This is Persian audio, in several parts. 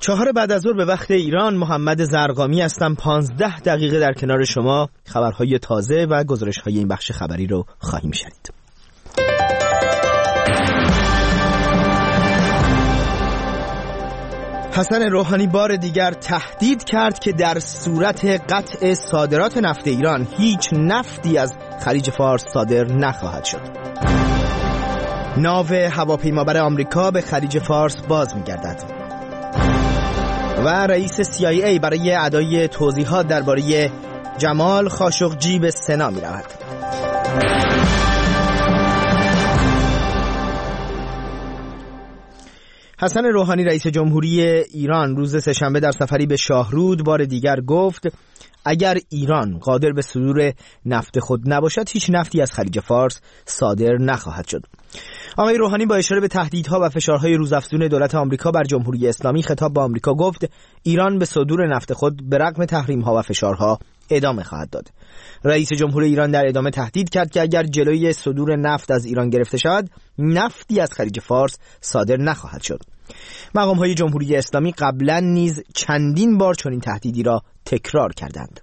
4 بعد از ظهر به وقت ایران. محمد زرقامی هستم. 15 دقیقه در کنار شما خبرهای تازه و گزارش‌های این بخش خبری رو خواهیم شنید. حسن روحانی بار دیگر تهدید کرد که در صورت قطع صادرات نفت ایران هیچ نفتی از خلیج فارس صادر نخواهد شد. ناو هواپیمابر آمریکا به خلیج فارس باز می‌گردد. و رئیس CIA برای ادای توضیحات درباره جمال خاشقجی به سنا می‌رود. حسن روحانی رئیس جمهوری ایران روز سه‌شنبه در سفری به شاهرود بار دیگر گفت اگر ایران قادر به صدور نفت خود نباشد هیچ نفتی از خلیج فارس صادر نخواهد شد. آقای روحانی با اشاره به تهدیدها و فشارهای روزافزون دولت آمریکا بر جمهوری اسلامی خطاب به آمریکا گفت ایران به صدور نفت خود به رغم تحریم‌ها و فشارها ادامه خواهد داد. رئیس جمهور ایران در ادامه تهدید کرد که اگر جلوی صدور نفت از ایران گرفته شود نفتی از خلیج فارس صادر نخواهد شد. مقام‌های جمهوری اسلامی قبلا نیز چندین بار چنین تهدیدی را تکرار کردند.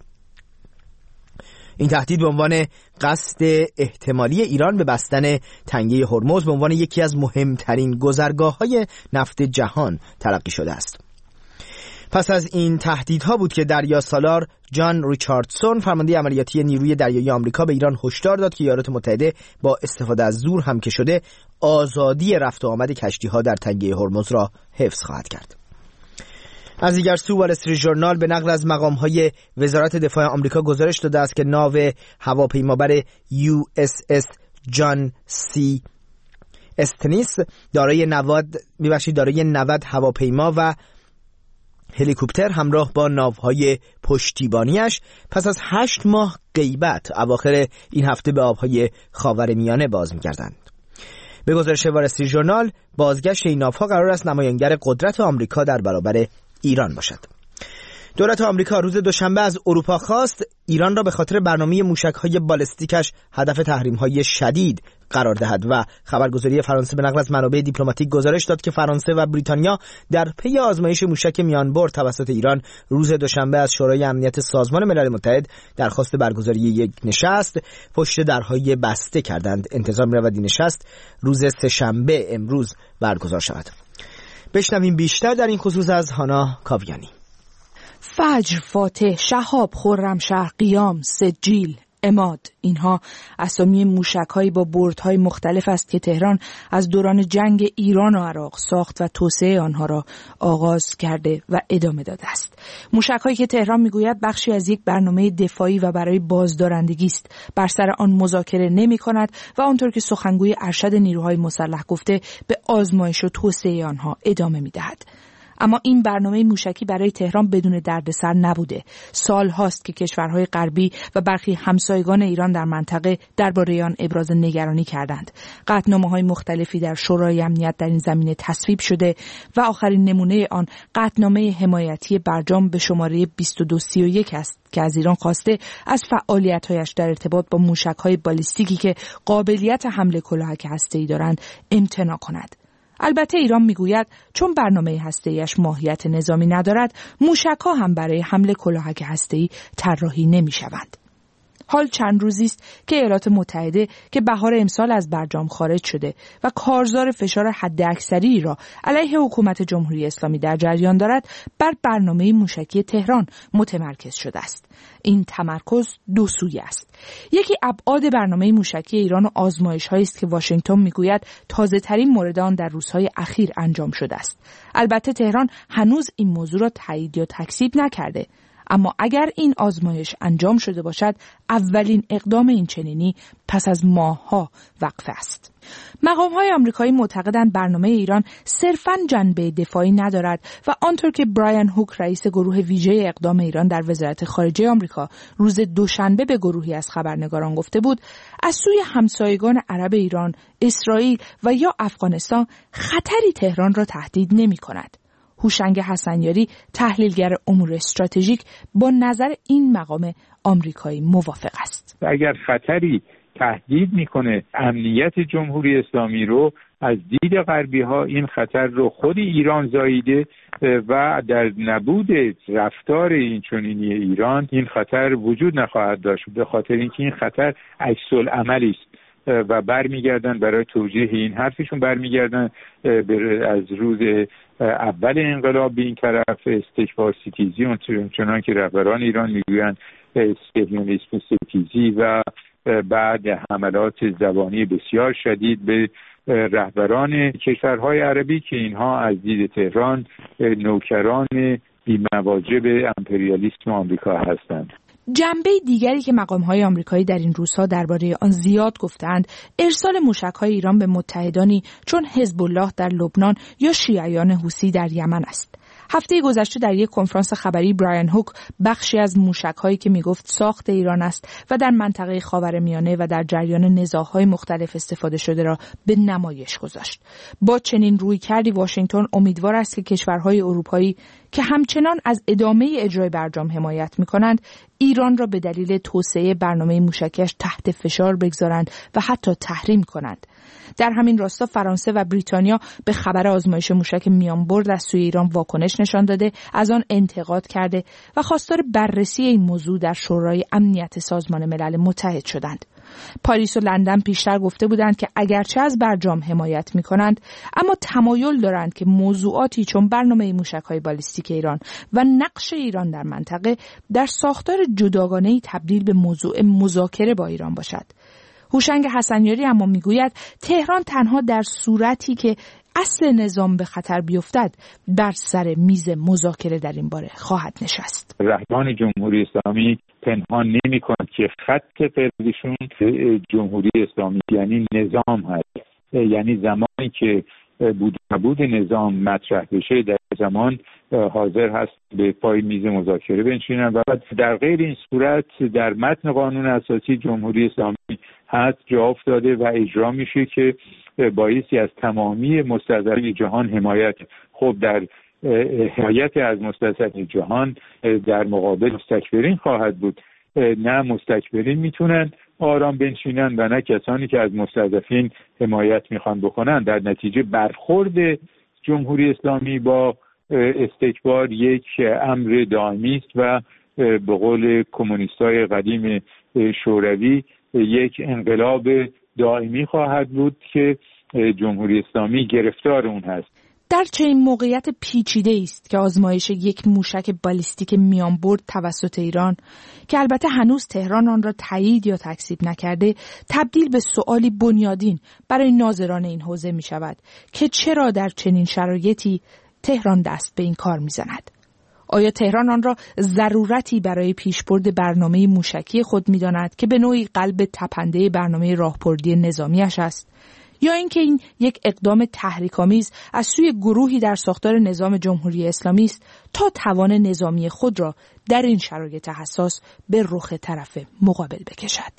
این تهدید به عنوان قصد احتمالی ایران به بستن تنگه هرمز به عنوان یکی از مهمترین گذرگاه‌های نفت جهان تلقی شده است. پس از این تهدیدها بود که دریاسالار جان ریچاردسون فرمانده عملیاتی نیروی دریایی آمریکا به ایران هشدار داد که ایالات متحده با استفاده از زور هم که شده آزادی رفت و آمد کشتی‌ها در تنگه هرمز را حفظ خواهد کرد. از دیگر سو وال استریت ژورنال به نقل از مقام‌های وزارت دفاع آمریکا گزارش داده است که ناو هواپیمابر USS جان سی استنیس دارای 90 هواپیما و هلیکوپتر همراه با ناوهای پشتیبانیش پس از 8 ماه غیبت اواخر این هفته به آبهای خاورمیانه باز می‌گردند. به گزارش وال استریت ژورنال بازگشت این ناوها قرار است نمایانگر قدرت آمریکا در برابر ایران باشد. دولت آمریکا روز دوشنبه از اروپا خواست ایران را به خاطر برنامه موشک‌های بالستیکش هدف تحریم‌های شدید قرار دهد و خبرگزاری فرانسه به نقل از منابع دیپلماتیک گزارش داد که فرانسه و بریتانیا در پی آزمایش موشک میانبر توسط ایران روز دوشنبه از شورای امنیت سازمان ملل متحد درخواست برگزاری یک نشست پشت درهای بسته کردند. انتظار می‌رود این نشست روز سه‌شنبه امروز برگزار شود. بشنویم بیشتر در این خصوص از هانا کاویانی. فجر، فاتح، شهاب، خرمشهر، قیام، سجیل، عماد، اینها اسامی موشک‌هایی با بردهای مختلف است که تهران از دوران جنگ ایران و عراق ساخت و توسعه آنها را آغاز کرده و ادامه داده است. موشک‌هایی که تهران میگوید بخشی از یک برنامه دفاعی و برای بازدارندگی است، بر سر آن مذاکره نمی‌کند و آنطور که سخنگوی ارشد نیروهای مسلح گفته به آزمایش و توسعه آنها ادامه می‌دهد. اما این برنامه موشکی برای تهران بدون دردسر نبوده. سال هاست که کشورهای غربی و برخی همسایگان ایران در منطقه درباره آن ابراز نگرانی کردند. قطعنامه‌های مختلفی در شورای امنیت در این زمینه تصویب شده و آخرین نمونه آن قطعنامه حمایتی برجام به شماره 2231 است که از ایران خواسته از فعالیت‌هایش در ارتباط با موشک‌های بالیستیکی که قابلیت حمله کلاهک هسته‌ای دارند امتناع کند. البته ایران میگوید چون برنامه هسته‌ایش ماهیت نظامی ندارد، موشک‌ها هم برای حمله کلاهک هسته‌ای طراحی نمی‌شوند. حال چند روزی است که ایالات متحده که بهار امسال از برجام خارج شده و کارزار فشار حداکثری را علیه حکومت جمهوری اسلامی در جریان دارد، بر برنامه موشکی تهران متمرکز شده است. این تمرکز دو سویه است. یکی ابعاد برنامه موشکی ایران و آزمایش‌هایی است که واشنگتن میگوید تازه‌ترین مورد آن در روزهای اخیر انجام شده است. البته تهران هنوز این موضوع را تایید یا تکذیب نکرده. اما اگر این آزمایش انجام شده باشد، اولین اقدام این چنینی پس از ماه‌ها وقفه است. مقام‌های آمریکایی معتقدند برنامه ایران صرفاً جنبه دفاعی ندارد و آنطور که برایان هوک رئیس گروه ویژه اقدام ایران در وزارت خارجه آمریکا روز دوشنبه به گروهی از خبرنگاران گفته بود، از سوی همسایگان عرب ایران، اسرائیل و یا افغانستان خطری تهران را تهدید نمی‌کند. هوشنگ حسنیاری تحلیلگر امور استراتژیک با نظر این مقام آمریکایی موافق است. اگر خطری تهدید میکنه امنیت جمهوری اسلامی رو، از دید غربی ها این خطر رو خود ایران زاییده و در نبود رفتار این چنینی ایران این خطر وجود نخواهد داشت، به خاطر اینکه این خطر عکس العملی است و برمیگردن برای توجیه این حرفشون برمیگردن از روز اول انقلاب به این طرف استکبار ستیزی، چنان که رهبران ایران میگویند صهیونیسم ستیزی و بعد حملات زبانی بسیار شدید به رهبران کشورهای عربی که اینها از دید تهران نوکران بی‌مواجب امپریالیسم آمریکا هستند. جنبه دیگری که مقام‌های آمریکایی در این روزها درباره آن زیاد گفتند، ارسال موشک‌های ایران به متحدانی چون حزب الله در لبنان یا شیعیان حوثی در یمن است. هفته گذشته در یک کنفرانس خبری برایان هوک بخشی از موشک‌هایی که میگفت ساخت ایران است و در منطقه خاورمیانه و در جریان نزاع‌های مختلف استفاده شده را به نمایش گذاشت. با چنین رویکردی واشنگتن امیدوار است که کشورهای اروپایی که همچنان از ادامه اجرای برجام حمایت می‌کنند، ایران را به دلیل توسعه برنامه موشکیش تحت فشار بگذارند و حتی تحریم کنند. در همین راستا فرانسه و بریتانیا به خبر آزمایش موشک میانبرد از سوی ایران واکنش نشان داده، از آن انتقاد کرده و خواستار بررسی این موضوع در شورای امنیت سازمان ملل متحد شدند. پاریس و لندن پیشتر گفته بودند که اگرچه از برجام حمایت می‌کنند، اما تمایل دارند که موضوعاتی چون برنامه موشک‌های بالیستیک ایران و نقش ایران در منطقه در ساختار جداگانه‌ای تبدیل به موضوع مذاکره با ایران باشد. هوشنگ حسنیاری اما میگوید تهران تنها در صورتی که اصل نظام به خطر بیفتد بر سر میز مذاکره در این باره خواهد نشست. رهبران جمهوری اسلامی پنهان نمی‌کنند که خط قرمزشون جمهوری اسلامی یعنی نظام هست، یعنی زمانی که بود نظام مطرح بشه در زمان حاضر هست به پای میز مذاکره بنشینن و در غیر این صورت در متن قانون اساسی جمهوری اسلامی هست جا افتاده و اجرا میشه که بایستی از تمامی مستضعفین جهان حمایت. خب در حمایت از مستضعفین جهان در مقابل مستکبرین خواهد بود. نه مستکبرین میتونن آرام بنشینن و نه کسانی که از مستضعفین حمایت میخوان بکنن. در نتیجه برخورد جمهوری اسلامی با استکبار یک امر دائمی است و به قول کمونیستای قدیم شوروی یک انقلاب دائمی خواهد بود که جمهوری اسلامی گرفتار اون هست. در چنین موقعیت پیچیده است که آزمایش یک موشک بالیستیک میانبرد توسط ایران که البته هنوز تهران آن را تایید یا تکذیب نکرده، تبدیل به سؤالی بنیادین برای ناظران این حوزه می شود که چرا در چنین شرایطی تهران دست به این کار می زند. آیا تهران آن را ضرورتی برای پیشبرد برنامه موشکی خود می داند که به نوعی قلب تپنده برنامه راهبردی نظامیش است؟ یا اینکه این یک اقدام تحریک‌آمیز از سوی گروهی در ساختار نظام جمهوری اسلامی است تا توان نظامی خود را در این شرایط حساس به رخ طرف مقابل بکشد؟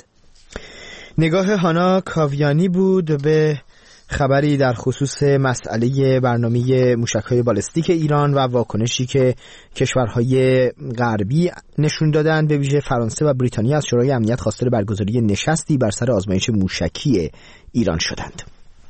نگاه هانا کاویانی بود به خبری در خصوص مسئله برنامه موشک‌های بالستیک ایران و واکنشی که کشورهای غربی نشون دادند، به ویژه فرانسه و بریتانیا از شورای امنیت خواستار برگزاری نشستی بر سر آزمایش موشکی ایران شدند.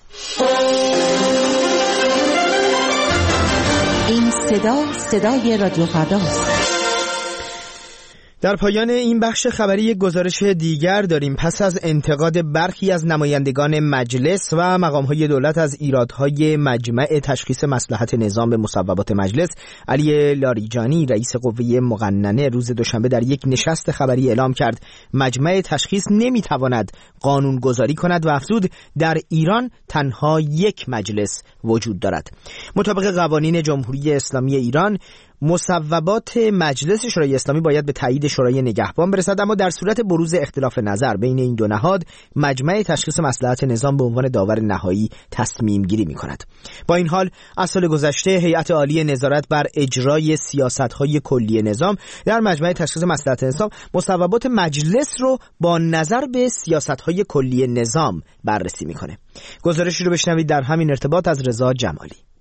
این صدای رادیو فرداست. در پایان این بخش خبری یک گزارش دیگر داریم. پس از انتقاد برخی از نمایندگان مجلس و مقام‌های دولت از ایرادهای مجمع تشخیص مصلحت نظام به مصوبات مجلس، علی لاریجانی رئیس قوه مقننه روز دوشنبه در یک نشست خبری اعلام کرد مجمع تشخیص نمیتواند قانونگذاری کند و افزود در ایران تنها یک مجلس وجود دارد. مطابق قوانین جمهوری اسلامی ایران مصوبات مجلس شورای اسلامی باید به تایید شورای نگهبان برسد، اما در صورت بروز اختلاف نظر بین این دو نهاد مجمع تشخیص مصلحت نظام به عنوان داور نهایی تصمیم گیری می کند. با این حال از سال گذشته هیئت عالی نظارت بر اجرای سیاست‌های کلی نظام در مجمع تشخیص مصلحت نظام مصوبات مجلس رو با نظر به سیاست‌های کلی نظام بررسی می‌کنه. گزارشی رو بشنوید در همین ارتباط از رضا جمالی.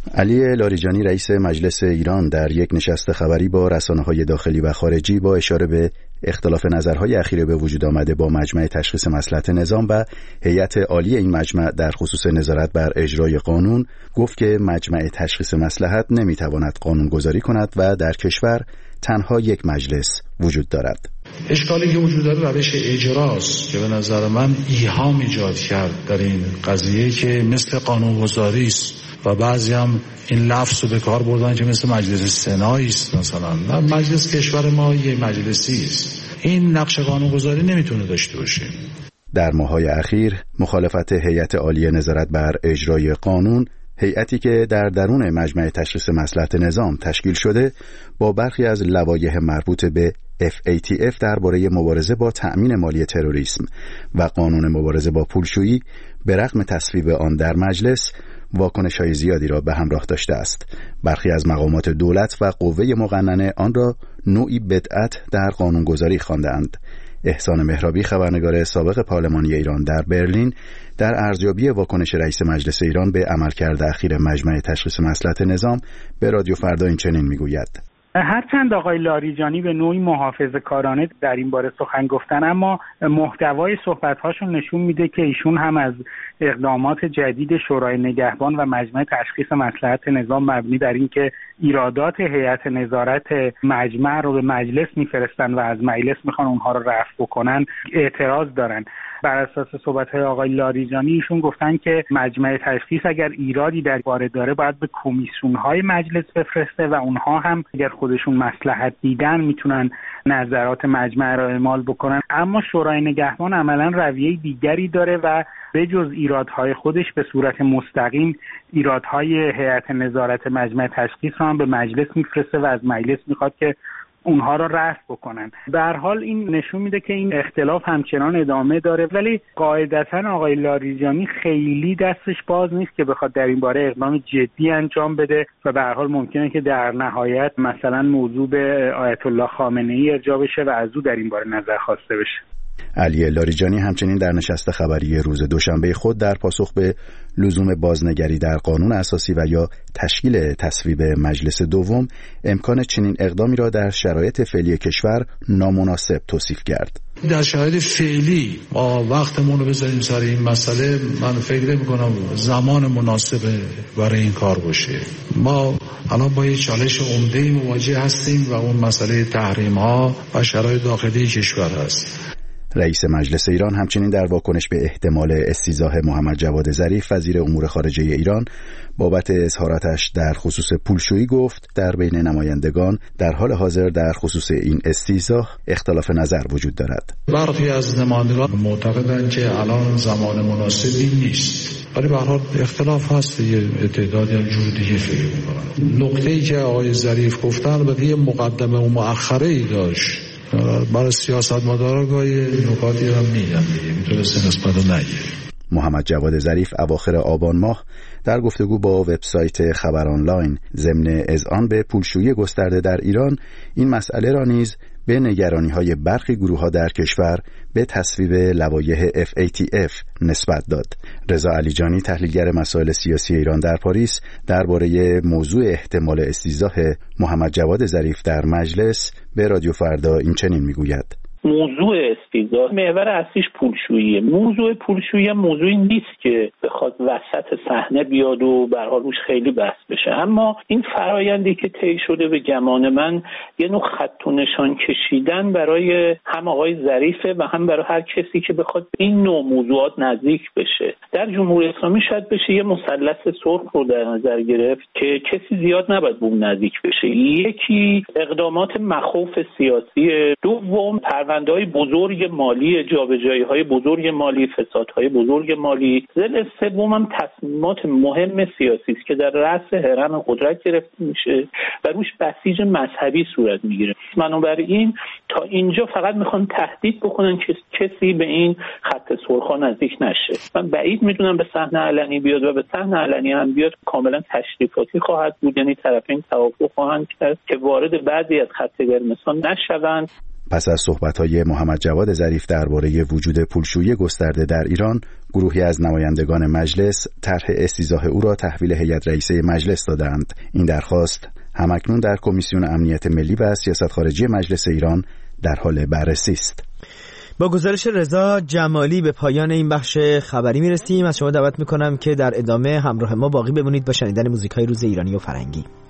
علی لاریجانی رئیس مجلس ایران در یک نشست خبری با رسانه‌های داخلی و خارجی با اشاره به اختلاف نظرهای اخیره به وجود آمده با مجمع تشخیص مصلحت نظام و هیئت عالی این مجمع در خصوص نظارت بر اجرای قانون گفت که مجمع تشخیص مصلحت نمیتواند قانونگذاری کند و در کشور تنها یک مجلس وجود دارد. اشکالی که وجود داره روش اجراست که به نظر من ایهام ایجاد کرد در این قضیه که مثل قانونگذاری است و بعضی هم این لفظ رو به کار بردن که مثل مجلس سنایی است. مثلا مجلس کشور ما یه مجلسی است، این نقش قانونگذاری نمیتونه داشته باشه. در ماه‌های اخیر مخالفت هیئت عالی نظارت بر اجرای قانون، هیئتی که در درون مجمع تشخیص مصلحت نظام تشکیل شده، با برخی از لوایح مربوط به FATF درباره مبارزه با تأمین مالی تروریسم و قانون مبارزه با پولشویی به رغم تصویب آن در مجلس واکنش‌های زیادی را به همراه داشته است. برخی از مقامات دولت و قوه مقننه آن را نوعی بدعت در قانونگذاری خواندند. احسان مهرابی، خبرنگار سابق پارلمانی ایران در برلین، در ارزیابی واکنش رئیس مجلس ایران به عملکرد اخیر مجمع تشخیص مصلحت نظام به رادیو فردا این چنین میگوید: هرچند آقای لاریجانی به نوعی محافظه‌کارانه در این باره سخن گفتن، اما محتوای صحبت‌هاشون نشون میده که ایشون هم از اقدامات جدید شورای نگهبان و مجمع تشخیص مصلحت نظام مبنی بر این که ایرادات هیئت نظارت مجمع رو به مجلس میفرستن و از مجلس میخوان اونها رو رفع بکنن اعتراض دارن. بر اساس صحبت‌های آقای لاریجانی ایشون گفتن که مجمع تشخیص اگر ایرادی در باره داره باید به کمیسیون‌های مجلس بفرسته و اونها هم اگر خودشون مصلحت دیدن میتونن نظرات مجمع را اعمال بکنن. اما شورای نگهبان عملاً رویه دیگری داره و به جز ایرادهای خودش به صورت مستقیم ایرادهای هیئت نظارت مجمع تشخیص را هم به مجلس میفرسته و از مجلس میخواد که اونها را رفع بکنن. به هر حال این نشون میده که این اختلاف همچنان ادامه داره، ولی قاعدتاً آقای لاریجانی خیلی دستش باز نیست که بخواد در این باره اقدام جدی انجام بده و به هر حال ممکنه که در نهایت مثلا موضوع به آیت الله خامنه‌ای ارجاع بشه و از او در این باره نظر خواسته بشه. علی لاریجانی همچنین در نشست خبری روز دوشنبه خود در پاسخ به لزوم بازنگری در قانون اساسی و یا تشکیل تصویب مجلس دوم امکان چنین اقدامی را در شرایط فعلی کشور نامناسب توصیف کرد. در شرایط فعلی ما وقتمون رو بذاریم سر این مسئله، من فکر می‌کنم زمان مناسب برای این کار باشه. ما الان با یه چالش عمده‌ای مواجه هستیم و اون مسئله تحریم‌ها و شرایط داخلی کشور هست. رئیس مجلس ایران همچنین در واکنش به احتمال استیضاح محمد جواد ظریف وزیر امور خارجه ایران بابت اظهاراتش در خصوص پولشویی گفت در بین نمایندگان در حال حاضر در خصوص این استیضاح اختلاف نظر وجود دارد. برخی از نمایندگان معتقدند که الان زمان مناسبی نیست، ولی به هر حال اختلاف هست، یه تعدادی هم جور دیگه فکر می‌کنن. نکته‌ای که آقای ظریف گفتن البته یه مقدمه و مؤخره‌ای داشت. برای سیاستمدارا گاهی نکاتی هم میگن دیگه میتونست نسبت نگیره. محمد جواد ظریف اواخر آبان ماه در گفتگو با وبسایت خبر آنلاین ضمن اذعان به پولشویی گسترده در ایران این مسئله را نیز به نگرانی‌های برخی گروه‌ها در کشور به تصویب لوایح FATF نسبت داد. رضا علیجانی، تحلیلگر مسائل سیاسی ایران در پاریس، درباره موضوع احتمال استیضاح محمد جواد ظریف در مجلس به رادیو فردا این چنین میگوید: موضوع استیضاح محور اصلیش پولشوییه. موضوع پولشویی موضوعی نیست که بخواد وسط صحنه بیاد و به هر حال روش خیلی بحث بشه، اما این فرایندی که طی شده به گمان من یه نوع خط و نشان کشیدن برای هم آقای ظریفه و هم برای هر کسی که بخواد این نوع موضوعات نزدیک بشه. در جمهوری اسلامی شاید بشه یه مثلث سرخ رو در نظر گرفت که کسی زیاد نباید به اون نزدیک بشه. یکی اقدامات مخوف سیاسی، دوم پرونده‌های بزرگ مالی، جابجایی‌های بزرگ مالی، فسادهای بزرگ مالی، ضمن سوم هم تصمیمات مهم سیاسی است که در رأس هرم قدرت گرفته میشه و روش بسیج مذهبی صورت میگیره. بنابراین تا اینجا فقط میخوان تهدید بکنن که کسی به این خط سرخ نزدیک نشه. من بعید میدونم به صحنه علنی بیاد و به صحنه علنی هم بیاد کاملا تشریفاتی خواهد بود، یعنی طرفین توافق خواهند کرد که وارد بعضی از خط قرمزها نشوند. پس از صحبت‌های محمد جواد ظریف درباره وجود پولشویی گسترده در ایران، گروهی از نمایندگان مجلس طرح استیضاح او را تحویل هیئت رئیسه مجلس دادند. این درخواست همکنون در کمیسیون امنیت ملی و سیاست خارجی مجلس ایران در حال بررسی است. با گزارش رضا جمالی به پایان این بخش خبری میرسیم. از شما دعوت میکنم که در ادامه همراه ما باقی بمونید با شنیدن موزیک‌های روز ایرانی و فرنگی.